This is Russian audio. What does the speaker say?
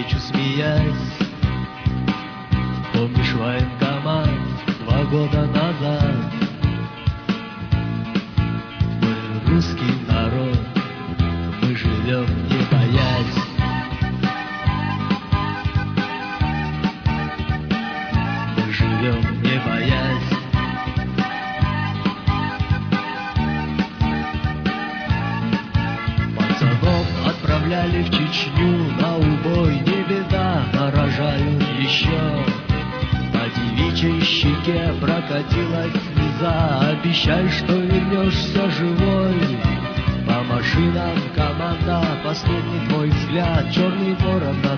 навстречу смеясь. Помнишь военкомат 2 года назад? Мы русский народ, мы живем не боясь. Мы живем не боясь. Пацанов отправляли в Чечню на убой, не беда, нарожают еще. На девичьей щеке прокатилась слеза, обещай, что вернешься живой. По машинам команда, последний твой взгляд, черный ворон на